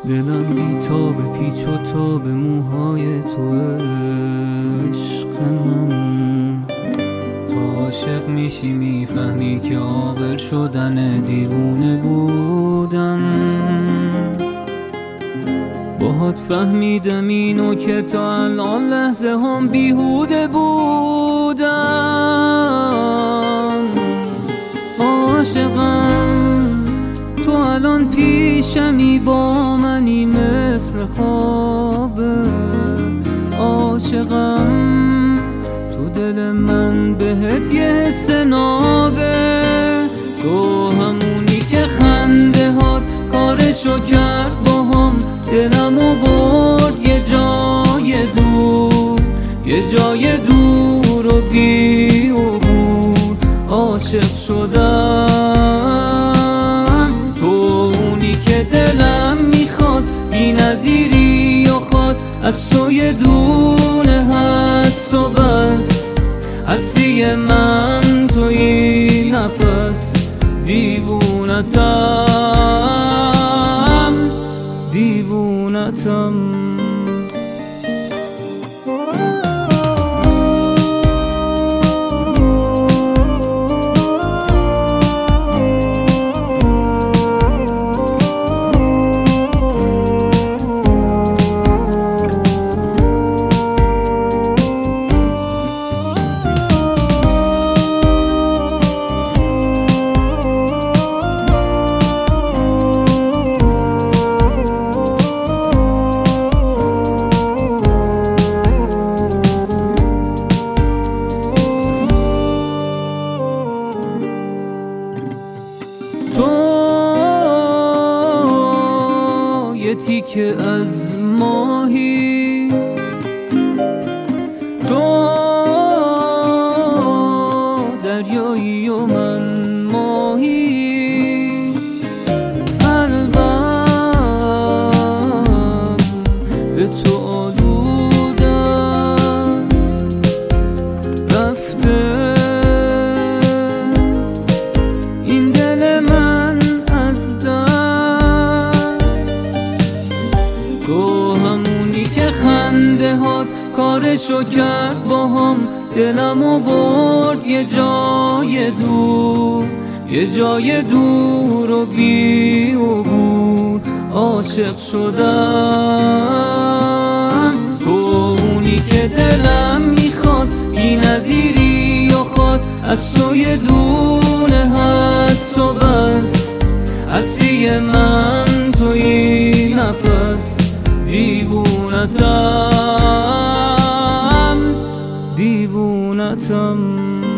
دلم بی تاب پیچ و تاب موهای تو عشق من. تا عاشق میشی میفهمی که عاقل شدن دیوونه بودن. باهات فهمیدم اینو که تا الان لحظه هم بیهوده بودن. عاشقم تو الان پیشمی با منی مثل خوابه. عاشقم تو دل من بهت یه حس نابه. تو همونی که خنده هات کارشو کرد با هم دلمو برد یه جای دور، یه جای دور و بی عبور. عاشق شدم تو اونی که دلم میخواست، بی نظیری و خواست از تو یه دونه هست و بس. هستی من توی نفس، دیوونتم دیوونتم. تو یه تیکه از ماهی، تو دریایی و من ماهی. قلبم به تو آلوده است، رفته این دل من از دست. تو همونی که خنده هات کارشو کرد با هم دلمو برد یه جای دور، یه جای دور و بی عبور. عاشق شدم تو اونی که دلم میخواست، بی نظیری و خواست از تو یه دونه هست و بس. هستی من توی نفس، دیوونتم دیوونتم.